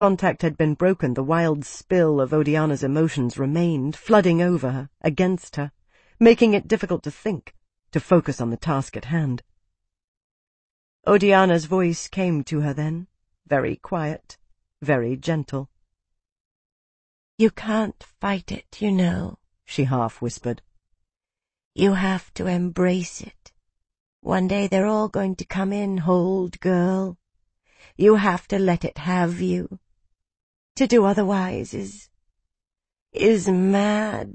Contact had been broken. The wild spill of Odiana's emotions remained, flooding over her, against her, making it difficult to think, to focus on the task at hand. Odiana's voice came to her then, very quiet, very gentle. "You can't fight it, you know," she half-whispered. "You have to embrace it. One day they're all going to come in, Hold Girl. You have to let it have you. To do otherwise is mad."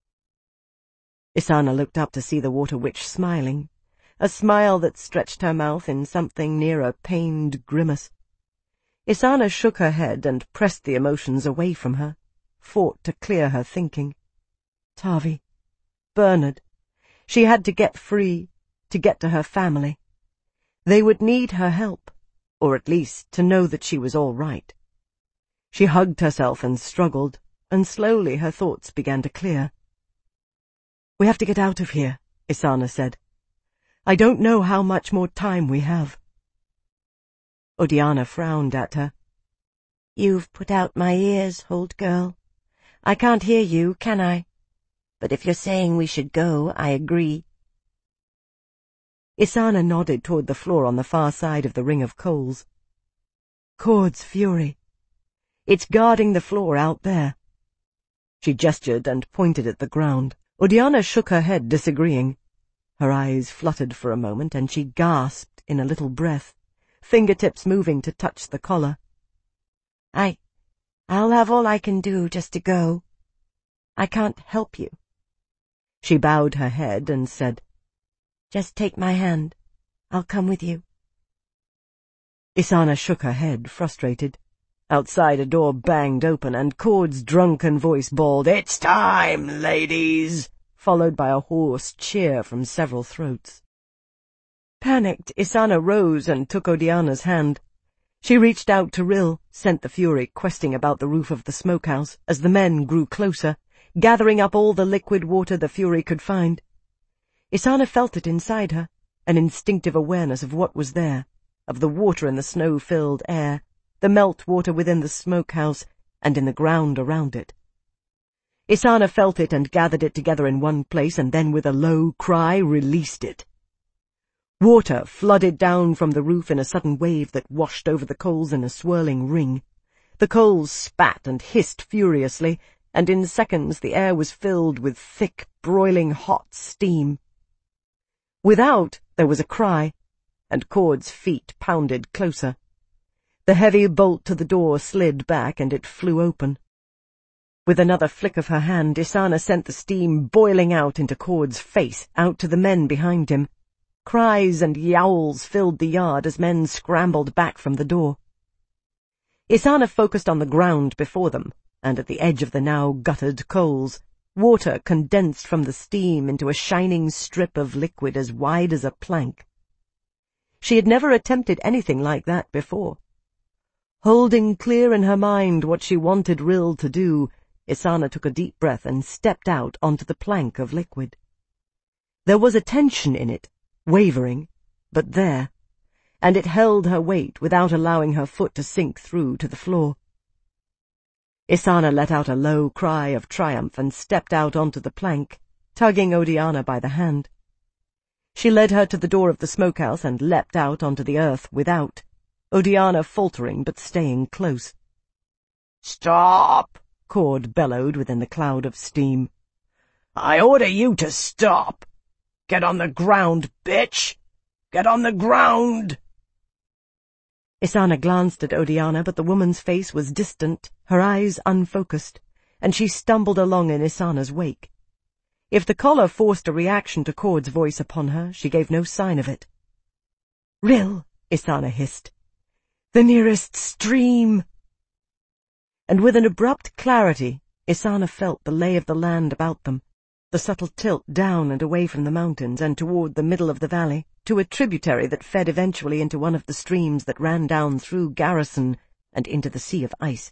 Isana looked up to see the Water Witch smiling, a smile that stretched her mouth in something near a pained grimace. Isana shook her head and pressed the emotions away from her, fought to clear her thinking. Tavi, Bernard. She had to get free, to get to her family. They would need her help, or at least to know that she was all right. She hugged herself and struggled, and slowly her thoughts began to clear. "We have to get out of here," Isana said. "I don't know how much more time we have." Odiana frowned at her. "You've put out my ears, Hold Girl. I can't hear you, can I? But if you're saying we should go, I agree." Isana nodded toward the floor on the far side of the ring of coals. "Kord's fury. It's guarding the floor out there." She gestured and pointed at the ground. Odiana shook her head, disagreeing. Her eyes fluttered for a moment, and she gasped in a little breath, fingertips moving to touch the collar. I'll have all I can do just to go. I can't help you." She bowed her head and said, "Just take my hand. I'll come with you." Isana shook her head, frustrated. Outside, a door banged open, and Kord's drunken voice bawled, "It's time, ladies!" followed by a hoarse cheer from several throats. Panicked, Isana rose and took Odiana's hand. She reached out to Rill, sent the fury questing about the roof of the smokehouse as the men grew closer, gathering up all the liquid water the fury could find. Isana felt it inside her, an instinctive awareness of what was there, of the water in the snow-filled air, the melt-water within the smokehouse, and in the ground around it. Isana felt it and gathered it together in one place, and then with a low cry released it. Water flooded down from the roof in a sudden wave that washed over the coals in a swirling ring. The coals spat and hissed furiously, and in seconds the air was filled with thick, broiling hot steam. Without, there was a cry, and Kord's feet pounded closer. The heavy bolt to the door slid back, and it flew open. With another flick of her hand, Isana sent the steam boiling out into Kord's face, out to the men behind him. Cries and yowls filled the yard as men scrambled back from the door. Isana focused on the ground before them, and at the edge of the now guttered coals, water condensed from the steam into a shining strip of liquid as wide as a plank. She had never attempted anything like that before. Holding clear in her mind what she wanted Rill to do, Isana took a deep breath and stepped out onto the plank of liquid. There was a tension in it, wavering, but there, and it held her weight without allowing her foot to sink through to the floor. Isana let out a low cry of triumph and stepped out onto the plank, tugging Odiana by the hand. She led her to the door of the smokehouse and leapt out onto the earth without, Odiana faltering but staying close. "Stop!" Kord bellowed within the cloud of steam. "I order you to stop! Get on the ground, bitch! Get on the ground!" Isana glanced at Odiana, but the woman's face was distant, her eyes unfocused, and she stumbled along in Isana's wake. If the collar forced a reaction to Kord's voice upon her, she gave no sign of it. "Rill," Isana hissed. "The nearest stream!" And with an abrupt clarity, Isana felt the lay of the land about them, the subtle tilt down and away from the mountains and toward the middle of the valley, to a tributary that fed eventually into one of the streams that ran down through Garrison and into the sea of ice.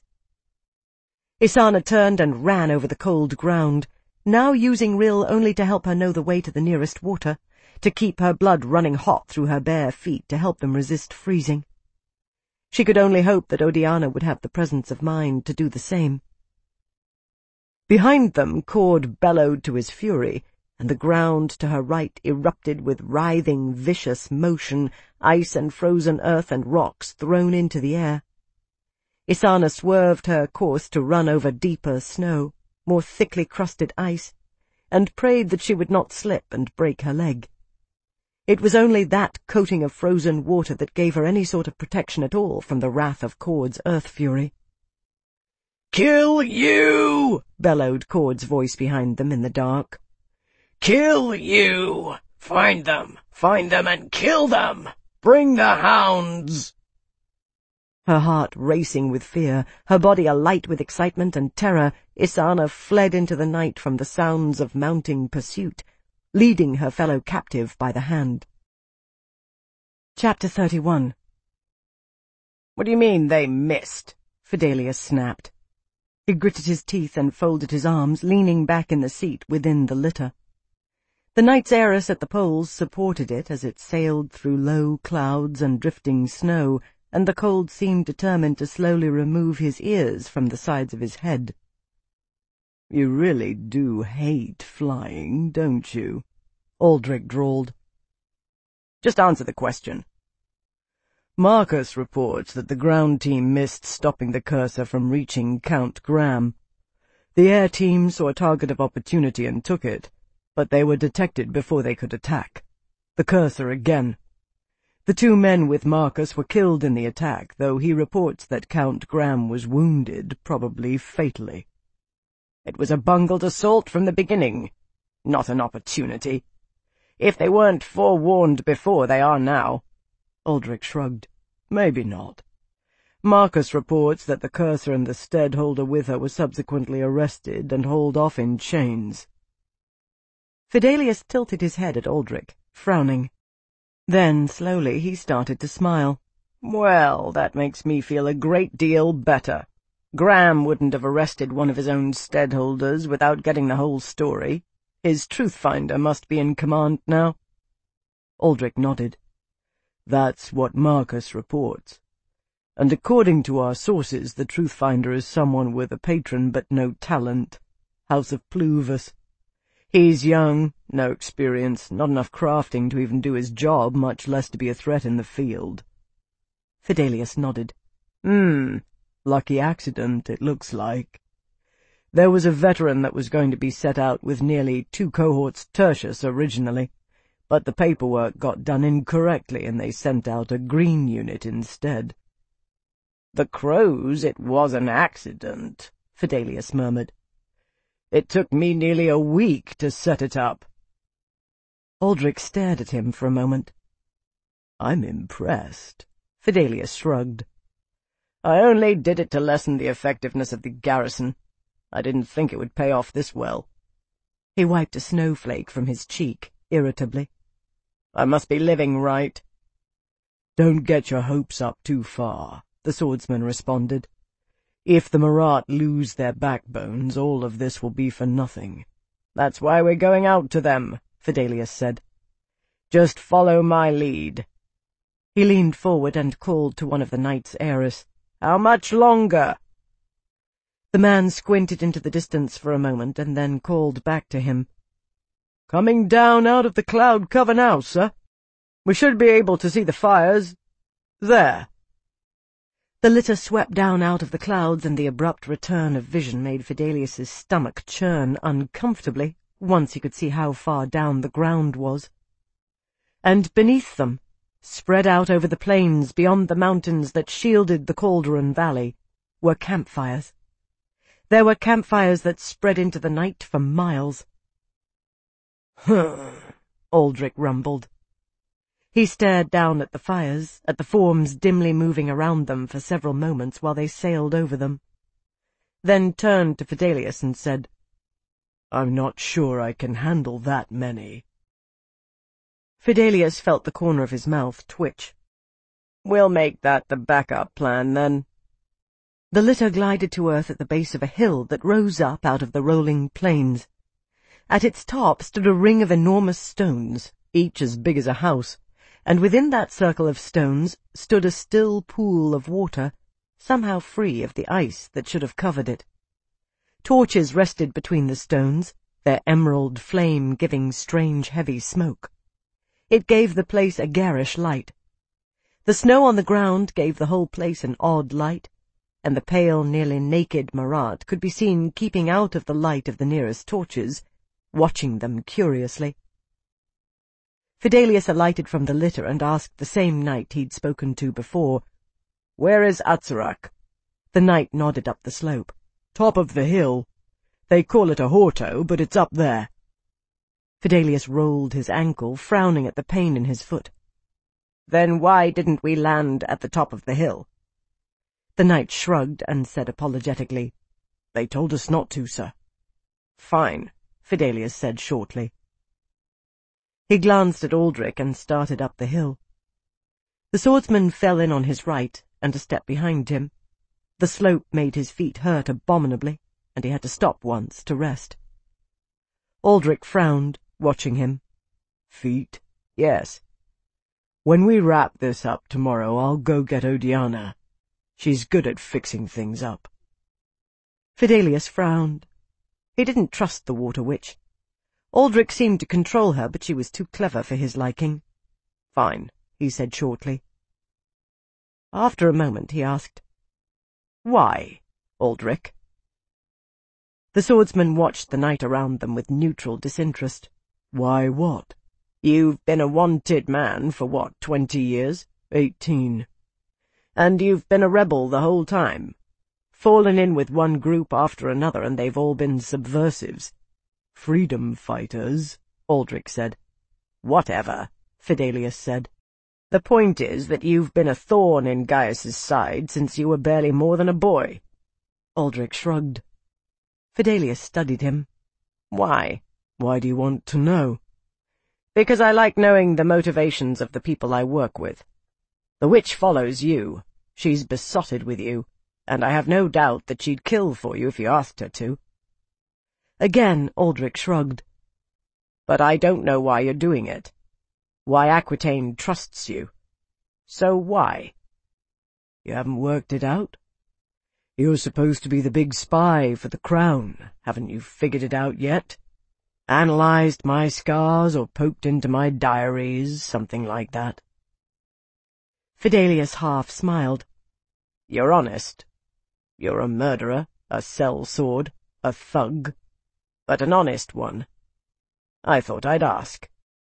Isana turned and ran over the cold ground, now using Rill only to help her know the way to the nearest water, to keep her blood running hot through her bare feet to help them resist freezing. She could only hope that Odiana would have the presence of mind to do the same. Behind them, Cord bellowed to his fury, and the ground to her right erupted with writhing, vicious motion, ice and frozen earth and rocks thrown into the air. Isana swerved her course to run over deeper snow, more thickly crusted ice, and prayed that she would not slip and break her leg. It was only that coating of frozen water that gave her any sort of protection at all from the wrath of Cord's earth fury. "Kill you!" bellowed Cord's voice behind them in the dark. "Kill you! Find them and kill them! Bring the hounds!" Her heart racing with fear, her body alight with excitement and terror, Isana fled into the night from the sounds of mounting pursuit, leading her fellow captive by the hand. Chapter 31. "What do you mean they missed?" Fidelius snapped. He gritted his teeth and folded his arms, leaning back in the seat within the litter. The Knight's Heiress at the poles supported it as it sailed through low clouds and drifting snow, and the cold seemed determined to slowly remove his ears from the sides of his head. "You really do hate flying, don't you?" Aldrich drawled. "Just answer the question." "Marcus reports that the ground team missed stopping the cursor from reaching Count Graham. The air team saw a target of opportunity and took it, but they were detected before they could attack. The cursor again. The 2 men with Marcus were killed in the attack, though he reports that Count Graham was wounded, probably fatally." "It was a bungled assault from the beginning, not an opportunity. If they weren't forewarned before, they are now." Aldrich shrugged. "Maybe not. Marcus reports that the cursor and the steadholder with her were subsequently arrested and hauled off in chains." Fidelius tilted his head at Aldrich, frowning. Then, slowly, he started to smile. "Well, that makes me feel a great deal better. Graham wouldn't have arrested one of his own steadholders without getting the whole story. His truth-finder must be in command now." Aldrich nodded. "That's what Marcus reports. And according to our sources, the truth-finder is someone with a patron but no talent. House of Pluvus. He's young, no experience, not enough crafting to even do his job, much less to be a threat in the field." Fidelius nodded. Lucky accident, it looks like. There was a veteran that was going to be set out with nearly 2 cohorts tertius originally, but the paperwork got done incorrectly and they sent out a green unit instead." "The crows, it was an accident," Fidelius murmured. "It took me nearly a week to set it up." Aldrich stared at him for a moment. "I'm impressed," Fidelius shrugged. "I only did it to lessen the effectiveness of the garrison. I didn't think it would pay off this well." He wiped a snowflake from his cheek, irritably. "I must be living right." "Don't get your hopes up too far," the swordsman responded. "If the Marat lose their backbones, all of this will be for nothing." "That's why we're going out to them," Fidelius said. "Just follow my lead." He leaned forward and called to one of the Knight's Heiress. "How much longer?" The man squinted into the distance for a moment and then called back to him. "Coming down out of the cloud cover now, sir. We should be able to see the fires. There." The litter swept down out of the clouds, and the abrupt return of vision made Fidelius's stomach churn uncomfortably, once he could see how far down the ground was. And beneath them, spread out over the plains beyond the mountains that shielded the Calderon Valley, were campfires. There were campfires that spread into the night for miles. Aldrich rumbled. He stared down at the fires, at the forms dimly moving around them for several moments while they sailed over them, then turned to Fidelius and said, "I'm not sure I can handle that many." Fidelius felt the corner of his mouth twitch. "We'll make that the backup plan, then." The litter glided to earth at the base of a hill that rose up out of the rolling plains. At its top stood a ring of enormous stones, each as big as a house, and within that circle of stones stood a still pool of water, somehow free of the ice that should have covered it. Torches rested between the stones, their emerald flame giving strange heavy smoke. It gave the place a garish light. The snow on the ground gave the whole place an odd light, and the pale, nearly naked Marat could be seen keeping out of the light of the nearest torches, watching them curiously. Fidelius alighted from the litter and asked the same knight he'd spoken to before, "Where is Atzerach?" The knight nodded up the slope. "Top of the hill. They call it a horto, but it's up there." Fidelius rolled his ankle, frowning at the pain in his foot. "Then why didn't we land at the top of the hill?" The knight shrugged and said apologetically, "They told us not to, sir." "Fine," Fidelius said shortly. He glanced at Aldrich and started up the hill. The swordsman fell in on his right and a step behind him. The slope made his feet hurt abominably, and he had to stop once to rest. Aldrich frowned, watching him. "Feet? Yes. When we wrap this up tomorrow, I'll go get Odiana. She's good at fixing things up." Fidelius frowned. He didn't trust the water witch. Aldrich seemed to control her, but she was too clever for his liking. "Fine," he said shortly. After a moment he asked, "Why, Aldrich?" The swordsman watched the knight around them with neutral disinterest. "Why what? You've been a wanted man for, 20 years? 18. And you've been a rebel the whole time. Fallen in with one group after another, and they've all been subversives." "Freedom fighters," Aldrich said. "Whatever," Fidelius said. "The point is that you've been a thorn in Gaius's side since you were barely more than a boy." Aldrich shrugged. Fidelius studied him. "Why? Why do you want to know?" "Because I like knowing the motivations of the people I work with. The witch follows you. She's besotted with you, and I have no doubt that she'd kill for you if you asked her to." Again Aldrich shrugged. "But I don't know why you're doing it. Why Aquitaine trusts you. So why?" "You haven't worked it out? You're supposed to be the big spy for the crown. Haven't you figured it out yet? Analyzed my scars or poked into my diaries, something like that?" Fidelius half smiled. "You're honest. You're a murderer, a sellsword, a thug, but an honest one. I thought I'd ask."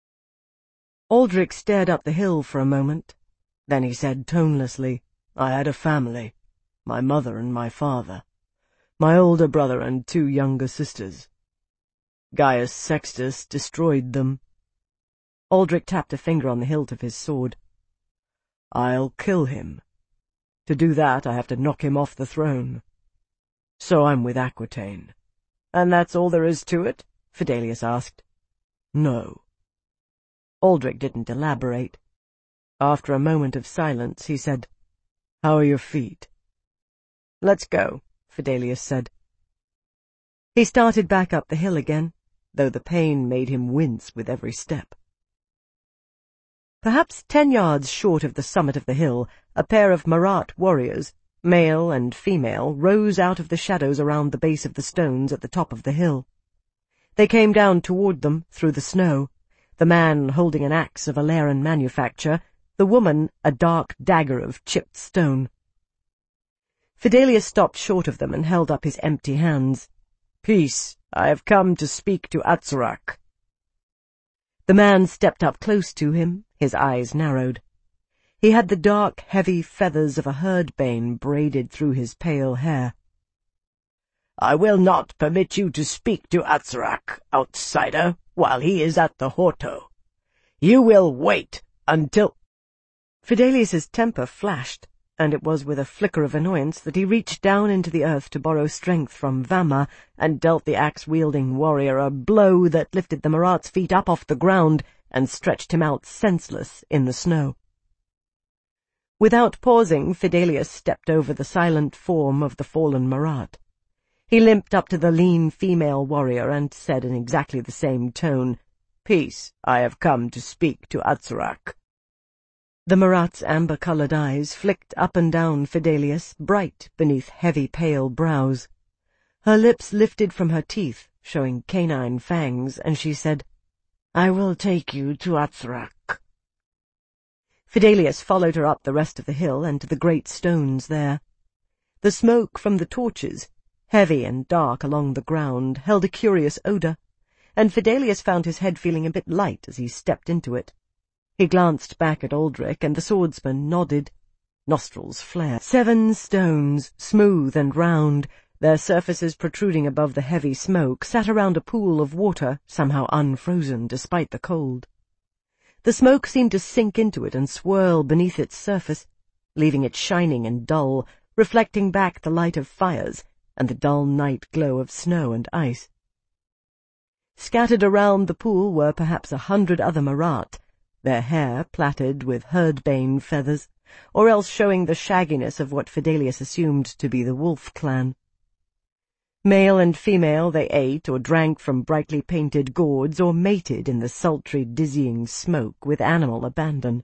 Aldrich stared up the hill for a moment. Then he said tonelessly, "I had a family. My mother and my father. My older brother and 2 younger sisters. Gaius Sextus destroyed them." Aldrich tapped a finger on the hilt of his sword. "I'll kill him. To do that, I have to knock him off the throne. So I'm with Aquitaine." "And that's all there is to it?" Fidelius asked. "No." Aldrich didn't elaborate. After a moment of silence, he said, "How are your feet?" "Let's go," Fidelius said. He started back up the hill again, though the pain made him wince with every step. Perhaps 10 yards short of the summit of the hill, a pair of Marat warriors, male and female, rose out of the shadows around the base of the stones at the top of the hill. They came down toward them through the snow, the man holding an axe of Alaran manufacture, the woman a dark dagger of chipped stone. Fidelius stopped short of them and held up his empty hands. "Peace, I have come to speak to Atzerach." The man stepped up close to him, his eyes narrowed. He had the dark, heavy feathers of a herdbane braided through his pale hair. "I will not permit you to speak to Atzerach, outsider, while he is at the Horto. You will wait until—" Fidelius's temper flashed, and it was with a flicker of annoyance that he reached down into the earth to borrow strength from Vama and dealt the axe-wielding warrior a blow that lifted the Marat's feet up off the ground and stretched him out senseless in the snow. Without pausing, Fidelius stepped over the silent form of the fallen Marat. He limped up to the lean female warrior and said in exactly the same tone, "Peace, I have come to speak to Atzerach." The Marat's amber-coloured eyes flicked up and down Fidelius, bright beneath heavy pale brows. Her lips lifted from her teeth, showing canine fangs, and she said, "I will take you to Atzrak." Fidelius followed her up the rest of the hill and to the great stones there. The smoke from the torches, heavy and dark along the ground, held a curious odour, and Fidelius found his head feeling a bit light as he stepped into it. He glanced back at Aldrich, and the swordsman nodded. Nostrils flared. 7 stones, smooth and round, their surfaces protruding above the heavy smoke, sat around a pool of water, somehow unfrozen despite the cold. The smoke seemed to sink into it and swirl beneath its surface, leaving it shining and dull, reflecting back the light of fires and the dull night glow of snow and ice. Scattered around the pool were perhaps 100 other Marat, their hair plaited with herdbane feathers, or else showing the shagginess of what Fidelius assumed to be the wolf clan. Male and female, they ate or drank from brightly painted gourds or mated in the sultry, dizzying smoke with animal abandon.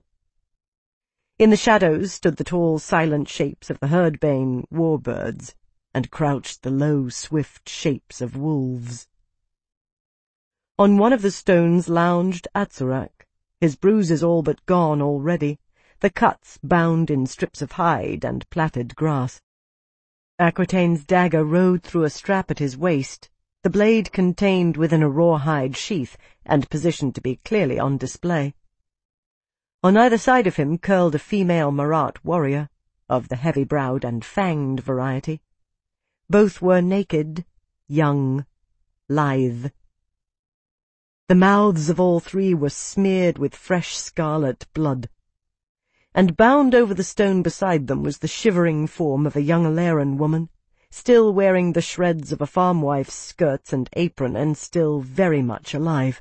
In the shadows stood the tall, silent shapes of the herdbane warbirds, and crouched the low, swift shapes of wolves. On one of the stones lounged Atzerak, his bruises all but gone already, the cuts bound in strips of hide and plaited grass. Aquitaine's dagger rode through a strap at his waist, the blade contained within a rawhide sheath and positioned to be clearly on display. On either side of him curled a female Marat warrior, of the heavy-browed and fanged variety. Both were naked, young, lithe. The mouths of all 3 were smeared with fresh scarlet blood, and bound over the stone beside them was the shivering form of a young Alaran woman, still wearing the shreds of a farm-wife's skirts and apron, and still very much alive.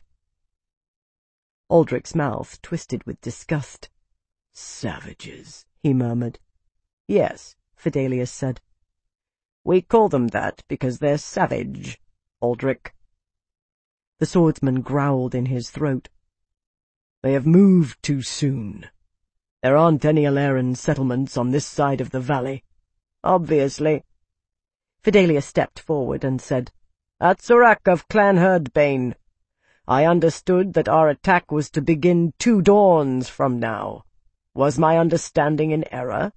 Aldrich's mouth twisted with disgust. "Savages," he murmured. "Yes," Fidelius said. "We call them that because they're savage, Aldrich." The swordsman growled in his throat. "They have moved too soon. There aren't any Alaran settlements on this side of the valley. Obviously." Fidelius stepped forward and said, "Atzerak of Clan Herdbane. I understood that our attack was to begin 2 dawns from now. Was my understanding in error?"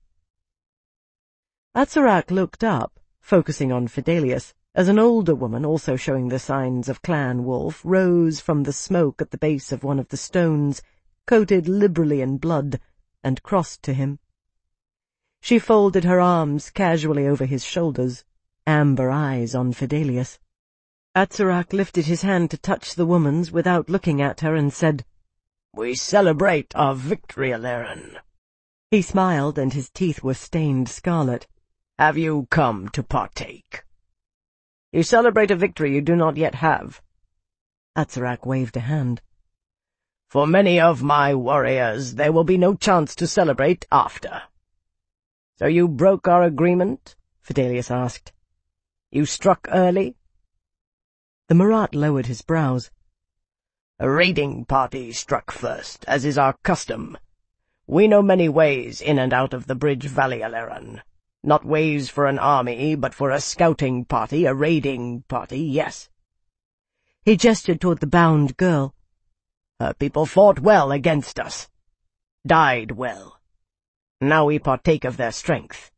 Atzerak looked up, focusing on Fidelius, as an older woman, also showing the signs of clan wolf, rose from the smoke at the base of one of the stones, coated liberally in blood, and crossed to him. She folded her arms casually over his shoulders, amber eyes on Fidelius. Atzerak lifted his hand to touch the woman's without looking at her and said, "We celebrate our victory, Alaran." He smiled, and his teeth were stained scarlet. "Have you come to partake?" "You celebrate a victory you do not yet have." Atzerak waved a hand. "For many of my warriors there will be no chance to celebrate after." "So you broke our agreement?" Fidelius asked. "You struck early?" The Marat lowered his brows. "A raiding party struck first, as is our custom. We know many ways in and out of the Bridge Valley, Alaran. Not ways for an army, but for a scouting party, a raiding party, yes." He gestured toward the bound girl. "Her people fought well against us. Died well. Now we partake of their strength."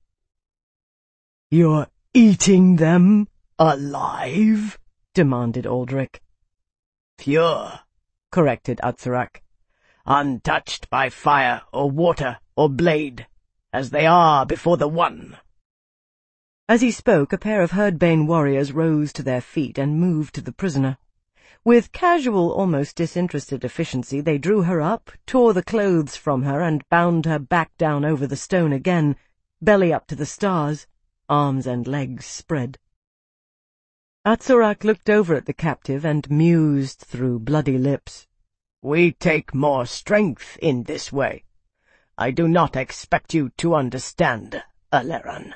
"You're eating them alive?" demanded Aldrich. "Pure," corrected Atzerak. "Untouched by fire or water or blade, as they are before the One." As he spoke, a pair of Herdbane warriors rose to their feet and moved to the prisoner. With casual, almost disinterested efficiency, they drew her up, tore the clothes from her, and bound her back down over the stone again, belly up to the stars, arms and legs spread. Atzerak looked over at the captive and mused through bloody lips. "We take more strength in this way. I do not expect you to understand, Alaran."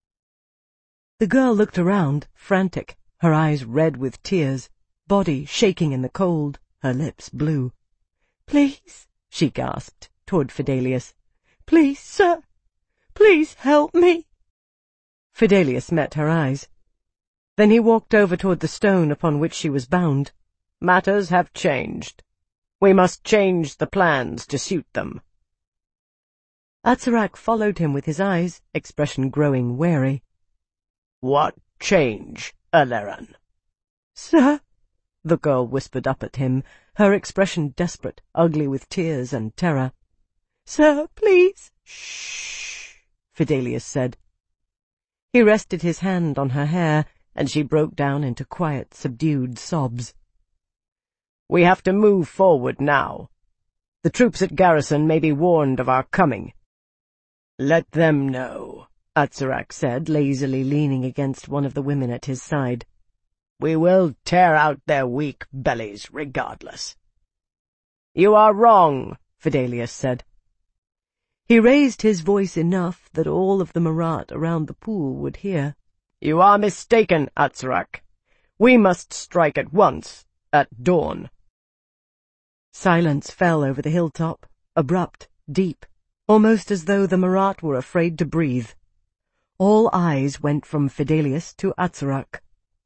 The girl looked around, frantic, her eyes red with tears, body shaking in the cold, her lips blue. "Please," she gasped, toward Fidelius. Please, sir, please help me." Fidelius met her eyes. Then he walked over toward the stone upon which she was bound. "Matters have changed. We must change the plans to suit them." Atzerak followed him with his eyes, expression growing wary. "What change, Eleran?" "Sir," the girl whispered up at him, her expression desperate, ugly with tears and terror. "Sir, please." "Shh," Fidelius said. He rested his hand on her hair, and she broke down into quiet, subdued sobs. "We have to move forward now. The troops at garrison may be warned of our coming." "Let them know," Atzerak said, lazily leaning against one of the women at his side. "We will tear out their weak bellies regardless." "You are wrong," Fidelius said. He raised his voice enough that all of the Marat around the pool would hear. "You are mistaken, Atzerak. We must strike at once, at dawn." Silence fell over the hilltop, abrupt, deep, almost as though the Marat were afraid to breathe. All eyes went from Fidelius to Atzerak.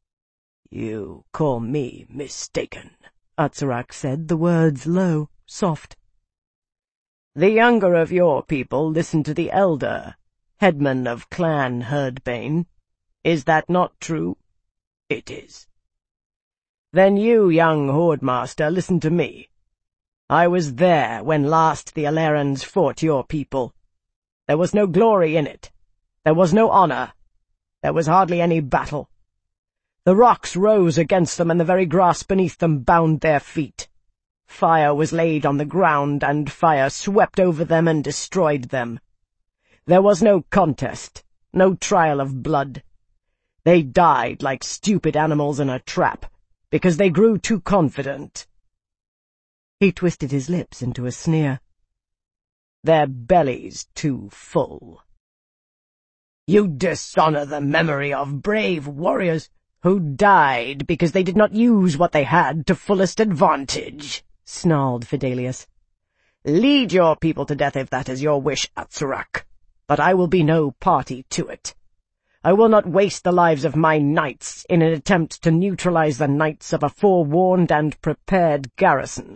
"You call me mistaken," Atzerak said, the words low, soft. "The younger of your people listen to the elder, headman of Clan Herdbane. Is that not true?" "It is." "Then you, young Hordemaster, listen to me. I was there when last the Alerans fought your people. There was no glory in it. There was no honor. There was hardly any battle. The rocks rose against them, and the very grass beneath them bound their feet. Fire was laid on the ground, and fire swept over them and destroyed them. There was no contest, no trial of blood. They died like stupid animals in a trap, because they grew too confident." He twisted his lips into a sneer. "Their bellies too full." "You dishonor the memory of brave warriors who died because they did not use what they had to fullest advantage," snarled Fidelius. "Lead your people to death if that is your wish, Atzerak, but I will be no party to it. I will not waste the lives of my knights in an attempt to neutralize the knights of a forewarned and prepared garrison."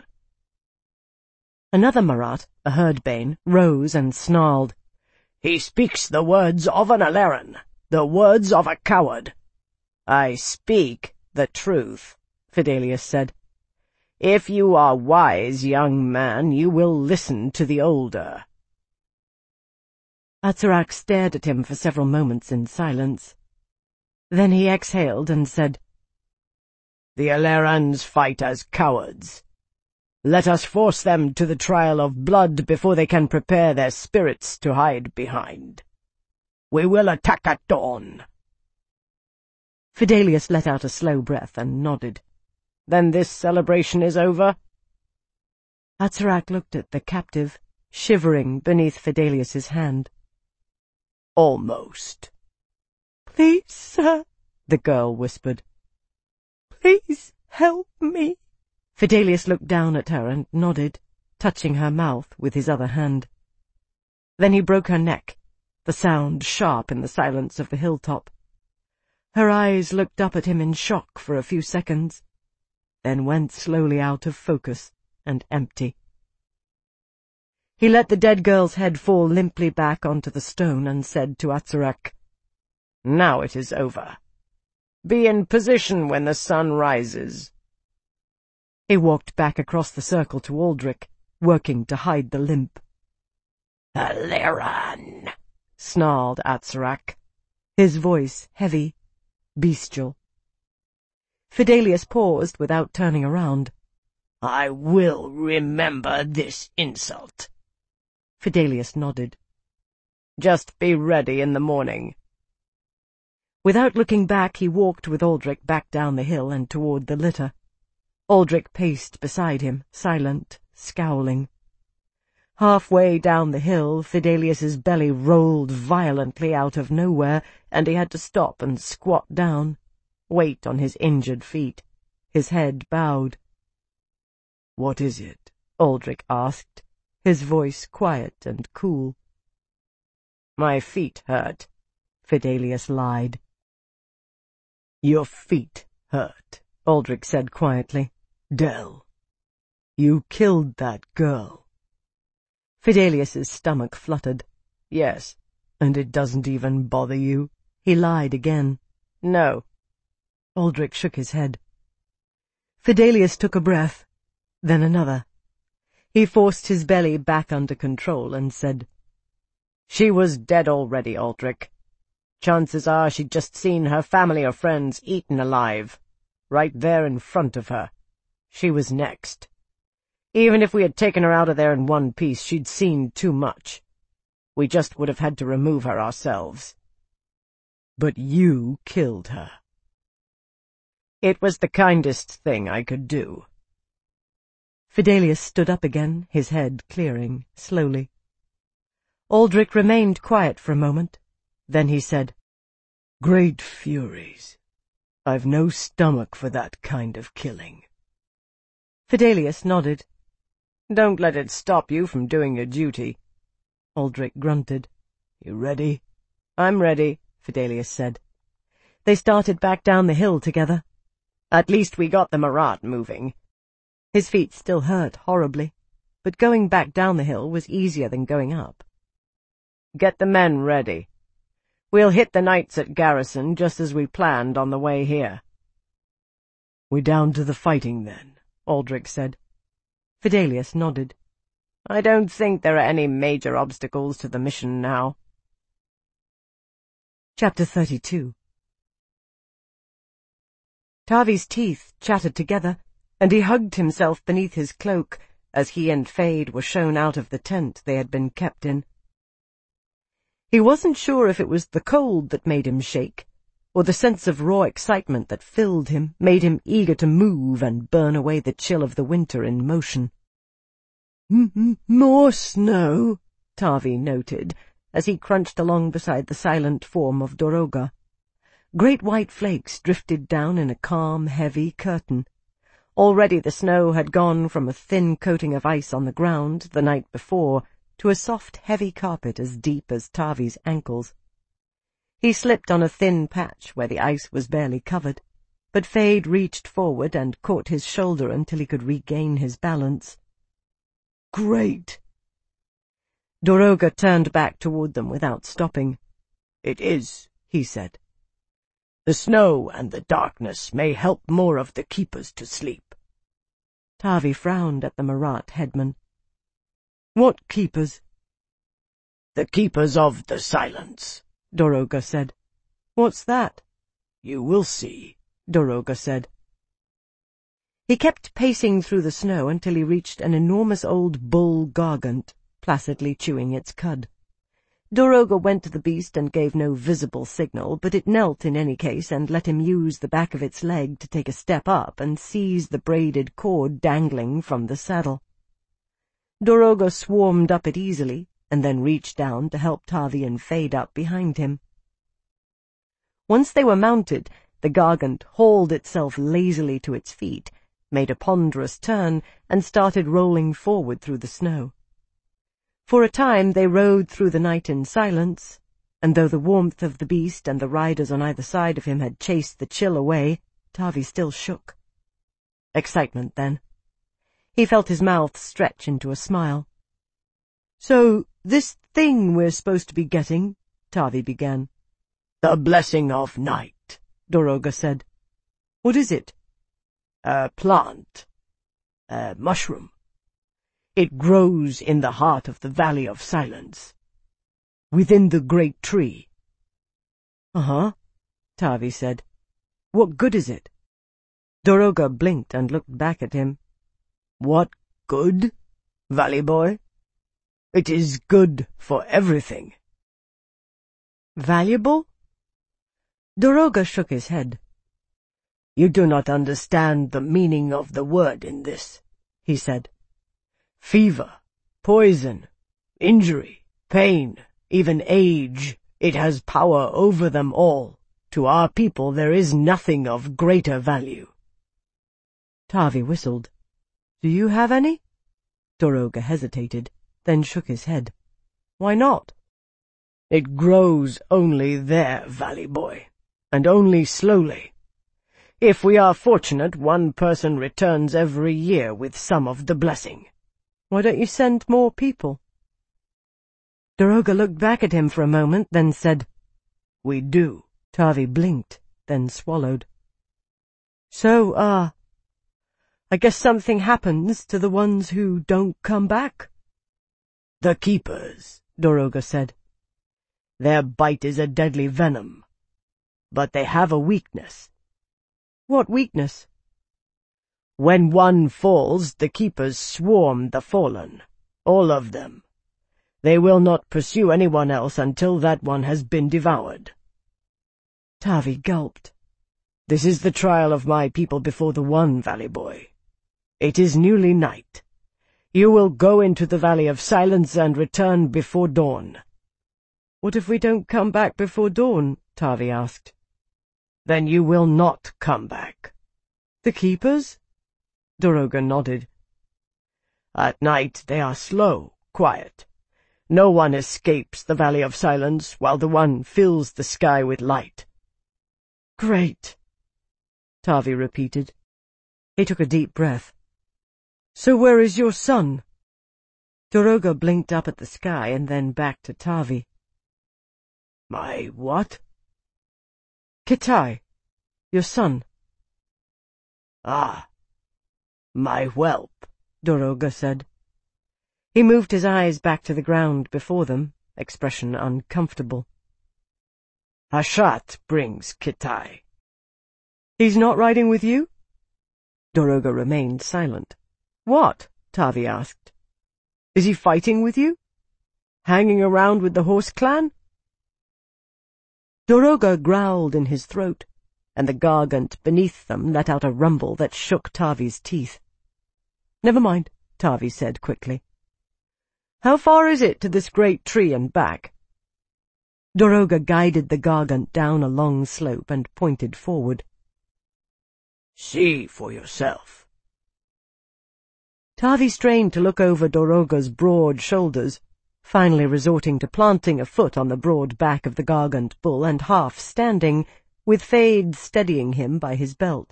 Another Marat, a Herdbane, rose and snarled. "He speaks the words of an Aleran, the words of a coward." "I speak the truth," Fidelius said. "If you are wise, young man, you will listen to the older." Atzerak stared at him for several moments in silence. Then he exhaled and said, "The Alerans fight as cowards. Let us force them to the trial of blood before they can prepare their spirits to hide behind. We will attack at dawn." Fidelius let out a slow breath and nodded. "Then this celebration is over?" Atzerak looked at the captive, shivering beneath Fidelius's hand. "Almost." "Please, sir," the girl whispered. "Please help me." Fidelius looked down at her and nodded, touching her mouth with his other hand. Then he broke her neck, the sound sharp in the silence of the hilltop. Her eyes looked up at him in shock for a few seconds, then went slowly out of focus and empty. He let the dead girl's head fall limply back onto the stone and said to Atzerak, "Now it is over. Be in position when the sun rises." He walked back across the circle to Aldrich, working to hide the limp. "Aleran," snarled Atzerak, his voice heavy, bestial. Fidelius paused without turning around. "I will remember this insult." Fidelius nodded. "Just be ready in the morning." Without looking back, he walked with Aldrich back down the hill and toward the litter. Aldrich paced beside him, silent, scowling. Halfway down the hill, Fidelius's belly rolled violently out of nowhere, and he had to stop and squat down, weight on his injured feet, his head bowed. "What is it?" Aldrich asked, his voice quiet and cool. My feet hurt, Fidelius lied. Your feet hurt, Aldrich said quietly. Del, you killed that girl. Fidelius's stomach fluttered. Yes, and it doesn't even bother you? He lied again. No. Aldrich shook his head. Fidelius took a breath, then another. He forced his belly back under control and said, She was dead already, Aldrich. Chances are she'd just seen her family or friends eaten alive, right there in front of her. She was next. Even if we had taken her out of there in one piece, she'd seen too much. We just would have had to remove her ourselves. But you killed her. It was the kindest thing I could do. Fidelius stood up again, his head clearing, slowly. Aldrich remained quiet for a moment. Then he said, Great Furies. I've no stomach for that kind of killing. Fidelius nodded. Don't let it stop you from doing your duty. Aldrich grunted. You ready? I'm ready, Fidelius said. They started back down the hill together. At least we got the Marat moving. His feet still hurt horribly, but going back down the hill was easier than going up. Get the men ready. We'll hit the knights at Garrison just as we planned on the way here. We're down to the fighting then, Aldrich said. Fidelius nodded. I don't think there are any major obstacles to the mission now. Chapter 32. Tavi's teeth chattered together, and he hugged himself beneath his cloak as he and Fade were shown out of the tent they had been kept in. He wasn't sure if it was the cold that made him shake, or the sense of raw excitement that filled him, made him eager to move and burn away the chill of the winter in motion. More snow, Tavi noted, as he crunched along beside the silent form of Doroga. Great white flakes drifted down in a calm, heavy curtain. Already the snow had gone from a thin coating of ice on the ground the night before to a soft, heavy carpet as deep as Tavi's ankles. He slipped on a thin patch where the ice was barely covered, but Fade reached forward and caught his shoulder until he could regain his balance. Great! Doroga turned back toward them without stopping. It is, he said. The snow and the darkness may help more of the keepers to sleep. Tavi frowned at the Marat headman. What keepers? The keepers of the silence, Doroga said. What's that? You will see, Doroga said. He kept pacing through the snow until he reached an enormous old bull gargant, placidly chewing its cud. Doroga went to the beast and gave no visible signal, but it knelt in any case and let him use the back of its leg to take a step up and seize the braided cord dangling from the saddle. Doroga swarmed up it easily, and then reached down to help Tavi and Fade up behind him. Once they were mounted, the gargant hauled itself lazily to its feet, made a ponderous turn, and started rolling forward through the snow. For a time they rode through the night in silence, and though the warmth of the beast and the riders on either side of him had chased the chill away, Tavi still shook. Excitement, then. He felt his mouth stretch into a smile. So, this thing we're supposed to be getting, Tavi began. The blessing of night, Doroga said. What is it? A plant. A mushroom. It grows in the heart of the Valley of Silence, within the great tree. Uh-huh, Tavi said. What good is it? Doroga blinked and looked back at him. What good, Valley boy? It is good for everything. Valuable? Doroga shook his head. You do not understand the meaning of the word in this, he said. Fever, poison, injury, pain, even age, it has power over them all. To our people there is nothing of greater value. Tavi whistled. Do you have any? Doroga hesitated, then shook his head. Why not? It grows only there, Valley Boy, and only slowly. If we are fortunate, one person returns every year with some of the blessing. Why don't you send more people? Doroga looked back at him for a moment, then said, We do. Tavi blinked, then swallowed. So, I guess something happens to the ones who don't come back? The keepers, Doroga said. Their bite is a deadly venom. But they have a weakness. What weakness? When one falls, the keepers swarm the fallen. All of them. They will not pursue anyone else until that one has been devoured. Tavi gulped. This is the trial of my people before the One, Valley Boy. It is newly night. You will go into the Valley of Silence and return before dawn. What if we don't come back before dawn? Tavi asked. Then you will not come back. The keepers? Doroga nodded. At night they are slow, quiet. No one escapes the Valley of Silence while the One fills the sky with light. Great, Tavi repeated. He took a deep breath. So where is your son? Doroga blinked up at the sky and then back to Tavi. My what? Kitai, your son. Ah, my whelp, Doroga said. He moved his eyes back to the ground before them, expression uncomfortable. Hashat brings Kitai. He's not riding with you? Doroga remained silent. What? Tavi asked. Is he fighting with you? Hanging around with the horse clan? Doroga growled in his throat, and the gargant beneath them let out a rumble that shook Tavi's teeth. Never mind, Tavi said quickly. How far is it to this great tree and back? Doroga guided the gargant down a long slope and pointed forward. See for yourself. Tavi strained to look over Doroga's broad shoulders, finally resorting to planting a foot on the broad back of the gargant bull and half standing, with Fade steadying him by his belt.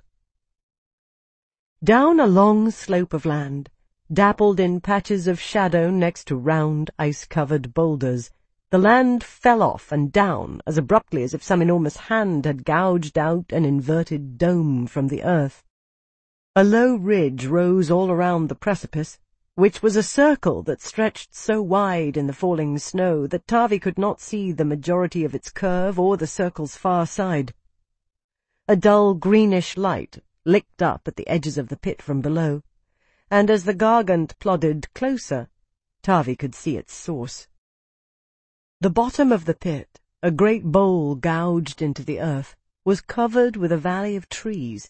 Down a long slope of land, dappled in patches of shadow next to round, ice-covered boulders, the land fell off and down as abruptly as if some enormous hand had gouged out an inverted dome from the earth. A low ridge rose all around the precipice, which was a circle that stretched so wide in the falling snow that Tavi could not see the majority of its curve or the circle's far side. A dull greenish light licked up at the edges of the pit from below, and as the gargant plodded closer, Tavi could see its source. The bottom of the pit, a great bowl gouged into the earth, was covered with a valley of trees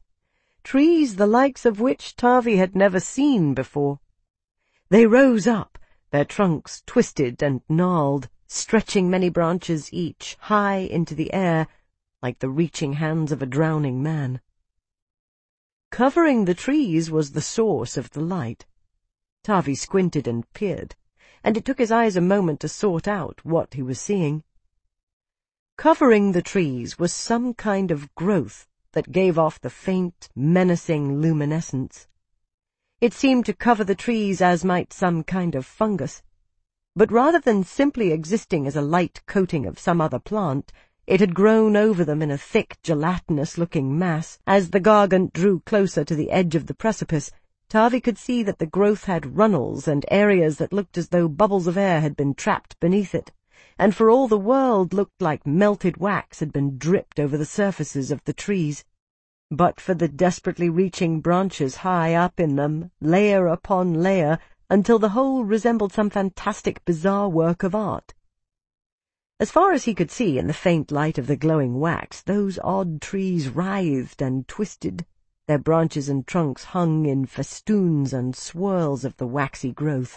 the likes of which Tavi had never seen before. They rose up, their trunks twisted and gnarled, stretching many branches each, high into the air, like the reaching hands of a drowning man. Covering the trees was the source of the light. Tavi squinted and peered, and it took his eyes a moment to sort out what he was seeing. Covering the trees was some kind of growth that gave off the faint, menacing luminescence. It seemed to cover the trees as might some kind of fungus, but rather than simply existing as a light coating of some other plant, it had grown over them in a thick, gelatinous-looking mass. As the gargant drew closer to the edge of the precipice, Tavi could see that the growth had runnels and areas that looked as though bubbles of air had been trapped beneath it, and for all the world looked like melted wax had been dripped over the surfaces of the trees. But for the desperately reaching branches high up in them, layer upon layer, until the whole resembled some fantastic, bizarre work of art. As far as he could see in the faint light of the glowing wax, those odd trees writhed and twisted, their branches and trunks hung in festoons and swirls of the waxy growth.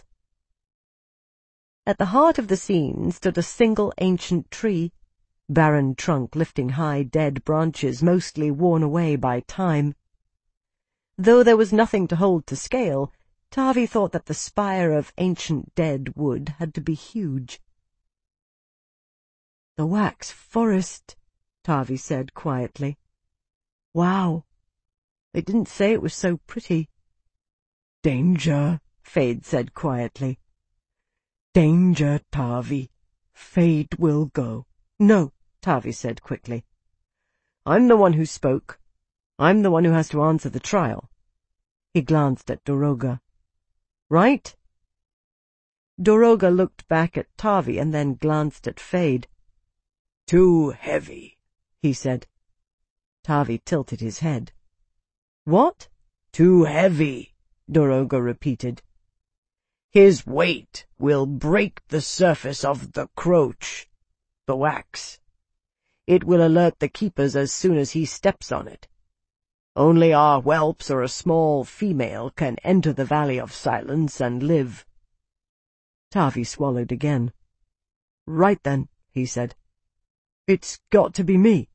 At the heart of the scene stood a single ancient tree, barren trunk lifting high dead branches mostly worn away by time. Though there was nothing to hold to scale, Tavi thought that the spire of ancient dead wood had to be huge. "The wax forest," Tavi said quietly. "Wow. They didn't say it was so pretty." "Danger," Feyd said quietly. "Danger, Tavi. Feyd will go." "No," Tavi said quickly. "I'm the one who spoke. I'm the one who has to answer the trial." He glanced at Doroga. "Right?" Doroga looked back at Tavi and then glanced at Feyd. "Too heavy," he said. Tavi tilted his head. "What?" "Too heavy," Doroga repeated. "His weight will break the surface of the croach, the wax. It will alert the keepers as soon as he steps on it. Only our whelps or a small female can enter the Valley of Silence and live." Tavi swallowed again. "Right then," he said. "It's got to be me."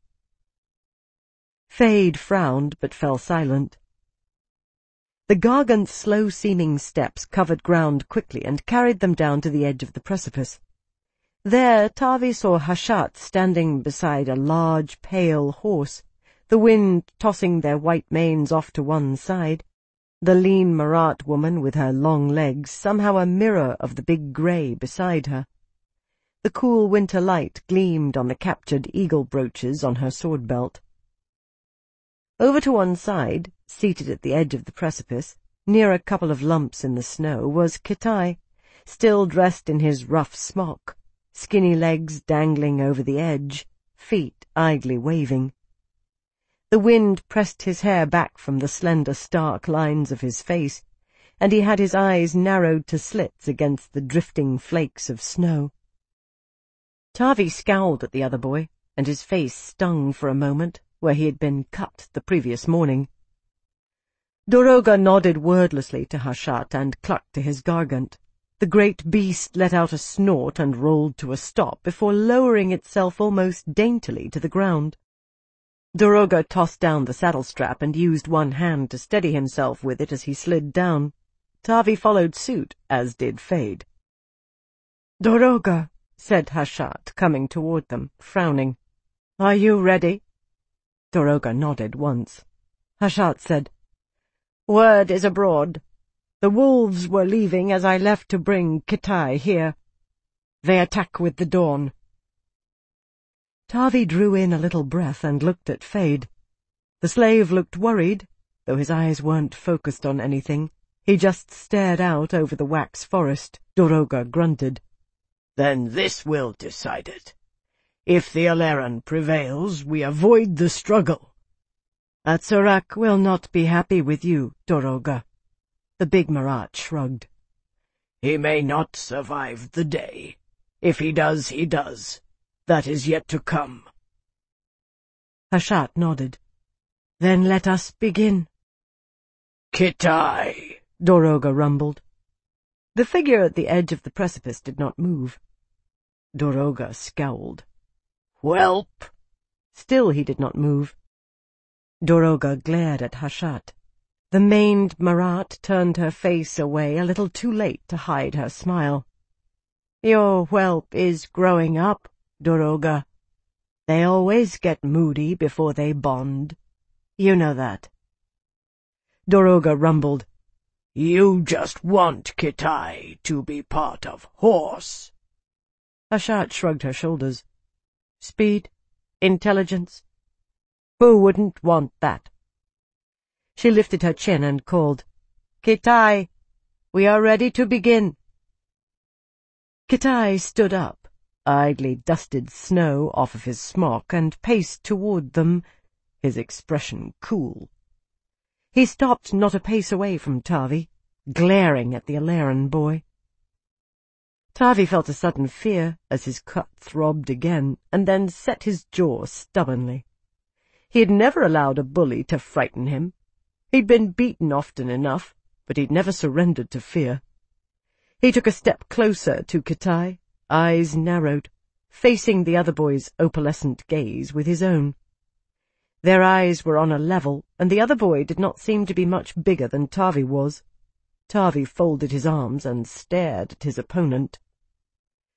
Feyd frowned but fell silent. The Gargant's slow-seeming steps covered ground quickly and carried them down to the edge of the precipice. There Tavi saw Hashat standing beside a large, pale horse, the wind tossing their white manes off to one side, the lean Marat woman with her long legs somehow a mirror of the big grey beside her. The cool winter light gleamed on the captured eagle brooches on her sword belt. Over to one side, seated at the edge of the precipice, near a couple of lumps in the snow, was Kitai, still dressed in his rough smock, skinny legs dangling over the edge, feet idly waving. The wind pressed his hair back from the slender, stark lines of his face, and he had his eyes narrowed to slits against the drifting flakes of snow. Tavi scowled at the other boy, and his face stung for a moment, where he had been cut the previous morning. Doroga nodded wordlessly to Hashat and clucked to his Gargant. The great beast let out a snort and rolled to a stop before lowering itself almost daintily to the ground. Doroga tossed down the saddle-strap and used one hand to steady himself with it as he slid down. Tavi followed suit, as did Feyd. "Doroga," said Hashat, coming toward them, frowning. "Are you ready?" Doroga nodded once. Hashat said, "Word is abroad. The wolves were leaving as I left to bring Kitai here. They attack with the dawn." Tavi drew in a little breath and looked at Feyd. The slave looked worried, though his eyes weren't focused on anything. He just stared out over the wax forest. Doroga grunted. "Then this will decide it. If the Aleran prevails, we avoid the struggle." "Atsurak will not be happy with you, Doroga." The big Marat shrugged. "He may not survive the day. If he does, he does. That is yet to come." Hashat nodded. "Then let us begin." "Kitai," Doroga rumbled. The figure at the edge of the precipice did not move. Doroga scowled. "Whelp!" Still he did not move. Doroga glared at Hashat. The maned Marat turned her face away a little too late to hide her smile. "Your whelp is growing up, Doroga. They always get moody before they bond. You know that." Doroga rumbled. "You just want Kitai to be part of horse." Hashat shrugged her shoulders. "Speed? Intelligence? Who wouldn't want that?" She lifted her chin and called, "Kitai, we are ready to begin." Kitai stood up, idly dusted snow off of his smock, and paced toward them, his expression cool. He stopped not a pace away from Tavi, glaring at the Aleran boy. Tavi felt a sudden fear as his cut throbbed again, and then set his jaw stubbornly. He had never allowed a bully to frighten him. He'd been beaten often enough, but he'd never surrendered to fear. He took a step closer to Kitai, eyes narrowed, facing the other boy's opalescent gaze with his own. Their eyes were on a level, and the other boy did not seem to be much bigger than Tavi was. Tavi folded his arms and stared at his opponent.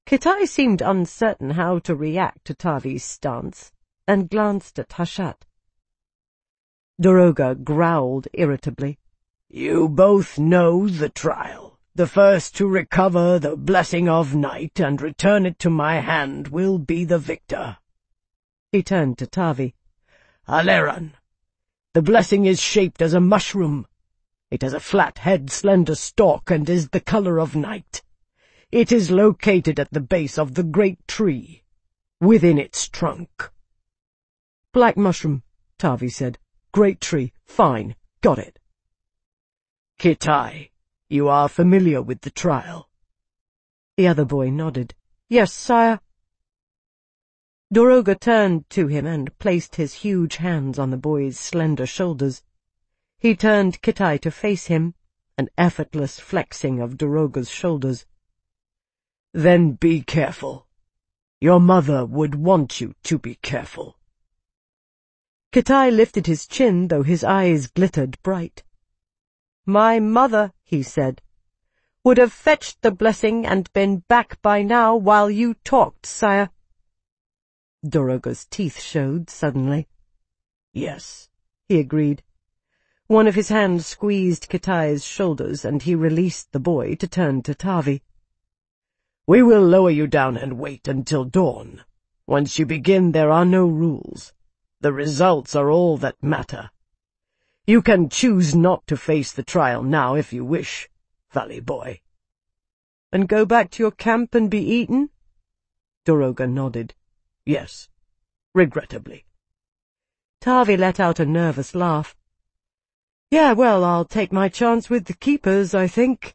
Kitai seemed uncertain how to react to Tavi's stance, and glanced at Hashat. Doroga growled irritably. "You both know the trial. The first to recover the Blessing of Night and return it to my hand will be the victor." He turned to Tavi. "Aleran, the blessing is shaped as a mushroom. It has a flat head, slender stalk, and is the color of night. It is located at the base of the great tree, within its trunk." "Black mushroom," Tavi said. "Great tree. Fine. Got it." "Kitai, you are familiar with the trial?" The other boy nodded. "Yes, sire." Doroga turned to him and placed his huge hands on the boy's slender shoulders. He turned Kitai to face him, an effortless flexing of Doroga's shoulders. "Then be careful. Your mother would want you to be careful." Kitai lifted his chin, though his eyes glittered bright. "My mother," he said, "would have fetched the blessing and been back by now while you talked, sire." Doroga's teeth showed suddenly. "Yes," he agreed. One of his hands squeezed Kitai's shoulders, and he released the boy to turn to Tavi. "We will lower you down and wait until dawn. Once you begin, there are no rules. The results are all that matter. You can choose not to face the trial now if you wish, Valley Boy." "And go back to your camp and be eaten?" Doroga nodded. "Yes, regrettably." Tavi let out a nervous laugh. "Yeah, well, I'll take my chance with the keepers, I think."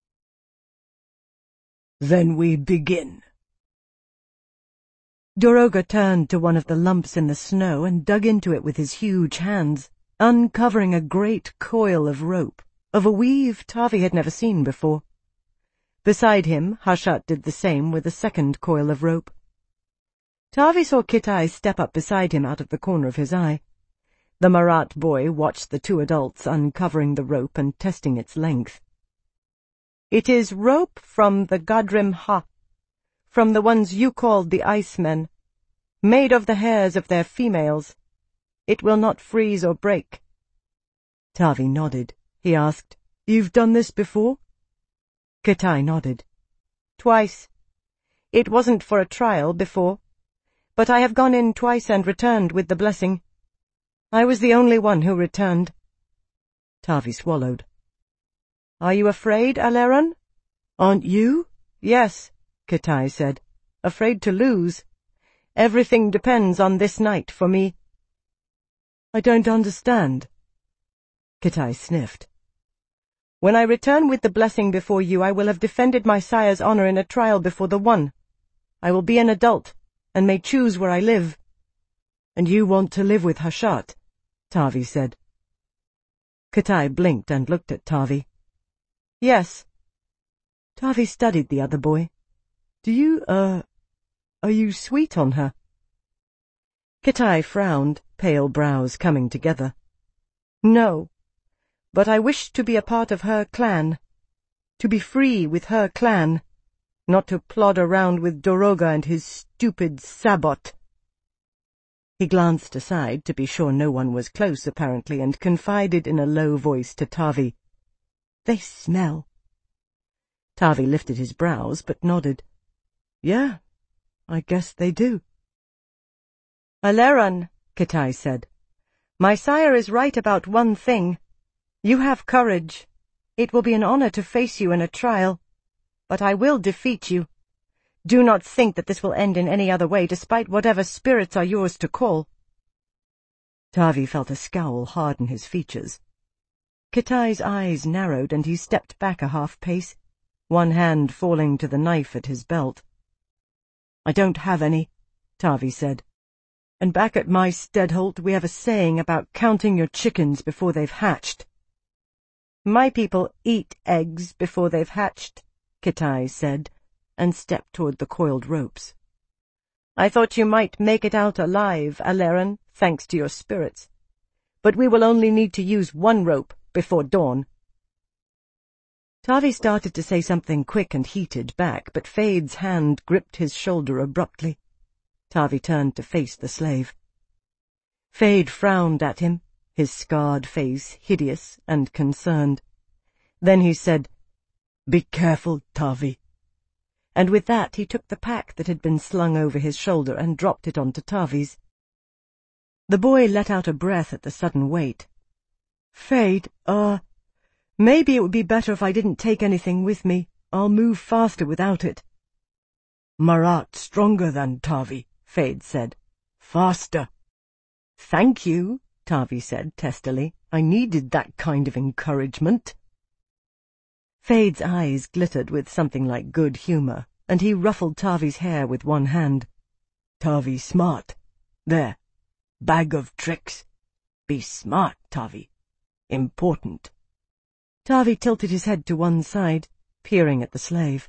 "Then we begin." Doroga turned to one of the lumps in the snow and dug into it with his huge hands, uncovering a great coil of rope, of a weave Tavi had never seen before. Beside him, Hashat did the same with a second coil of rope. Tavi saw Kitai step up beside him out of the corner of his eye. The Marat boy watched the two adults uncovering the rope and testing its length. "It is rope from the Gadrim Ha, from the ones you called the Icemen, made of the hairs of their females. It will not freeze or break." Tavi nodded. He asked, "You've done this before?" Kitai nodded. "Twice. It wasn't for a trial before, but I have gone in twice and returned with the blessing. I was the only one who returned." Tavi swallowed. "Are you afraid, Aleran?" "Aren't you?" "Yes," Kitai said. "Afraid to lose. Everything depends on this night for me." "I don't understand." Kitai sniffed. "When I return with the blessing before you, I will have defended my sire's honor in a trial before the One. I will be an adult, and may choose where I live." "And you want to live with Hashat?" Tavi said. Kitai blinked and looked at Tavi. "Yes." Tavi studied the other boy. Are you sweet on her?" Kitai frowned, pale brows coming together. "No, but I wish to be a part of her clan, to be free with her clan, not to plod around with Doroga and his stupid sabot." He glanced aside to be sure no one was close, apparently, and confided in a low voice to Tavi, "They smell." Tavi lifted his brows, but nodded. "Yeah, I guess they do." "Aleran," Kitai said, "my sire is right about one thing. You have courage. It will be an honor to face you in a trial, but I will defeat you. Do not think that this will end in any other way, despite whatever spirits are yours to call." Tavi felt a scowl harden his features. Kitai's eyes narrowed, and he stepped back a half-pace, one hand falling to the knife at his belt. "I don't have any," Tavi said. "And back at my Steadholt we have a saying about counting your chickens before they've hatched." "My people eat eggs before they've hatched," Kitai said, and stepped toward the coiled ropes. "I thought you might make it out alive, Aleran, thanks to your spirits. But we will only need to use one rope before dawn." Tavi started to say something quick and heated back, but Fade's hand gripped his shoulder abruptly. Tavi turned to face the slave. Fade frowned at him, his scarred face hideous and concerned. Then he said, "Be careful, Tavi." And with that he took the pack that had been slung over his shoulder and dropped it onto Tavi's. The boy let out a breath at the sudden weight. "Fade, maybe it would be better if I didn't take anything with me. I'll move faster without it." "Marat stronger than Tavi," Fade said. "Faster." "Thank you," Tavi said testily. "I needed that kind of encouragement." Fade's eyes glittered with something like good humor, and he ruffled Tavi's hair with one hand. "Tavi smart. There. Bag of tricks. Be smart, Tavi. Important." Tavi tilted his head to one side, peering at the slave.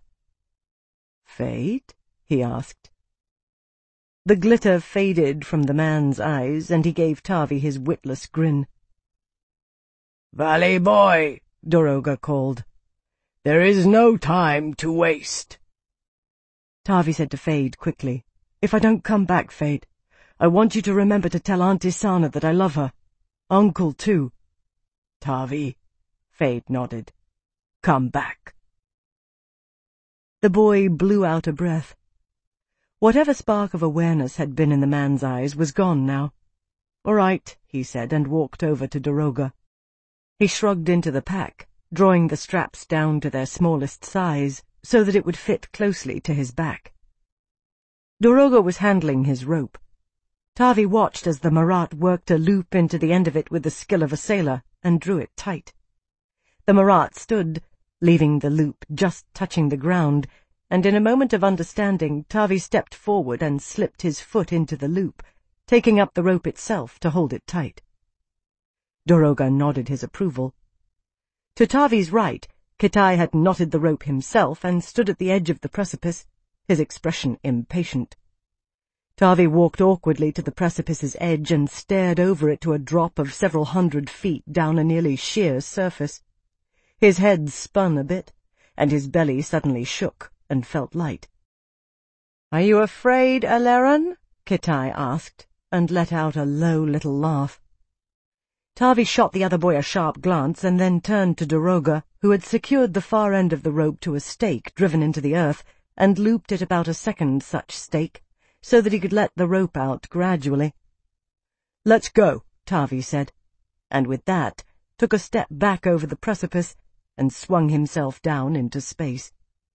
"Fade?" he asked. The glitter faded from the man's eyes, and he gave Tavi his witless grin. "Valley boy," Doroga called. "There is no time to waste." Tavi said to Fade quickly, "If I don't come back, Fade, I want you to remember to tell Aunt Isana that I love her. Uncle, too." "Tavi," Fade nodded. "Come back." The boy blew out a breath. Whatever spark of awareness had been in the man's eyes was gone now. "All right," he said, and walked over to Doroga. He shrugged into the pack, drawing the straps down to their smallest size, so that it would fit closely to his back. Doroga was handling his rope. Tavi watched as the Marat worked a loop into the end of it with the skill of a sailor, and drew it tight. The Marat stood, leaving the loop just touching the ground, and in a moment of understanding, Tavi stepped forward and slipped his foot into the loop, taking up the rope itself to hold it tight. Doroga nodded his approval. To Tavi's right, Kitai had knotted the rope himself and stood at the edge of the precipice, his expression impatient. Tavi walked awkwardly to the precipice's edge and stared over it to a drop of several 100 feet down a nearly sheer surface. His head spun a bit, and his belly suddenly shook and felt light. "Are you afraid, Aleran?" Kitai asked, and let out a low little laugh. Tavi shot the other boy a sharp glance and then turned to Doroga, who had secured the far end of the rope to a stake driven into the earth and looped it about a second such stake, so that he could let the rope out gradually. "Let's go," Tavi said, and with that took a step back over the precipice and swung himself down into space.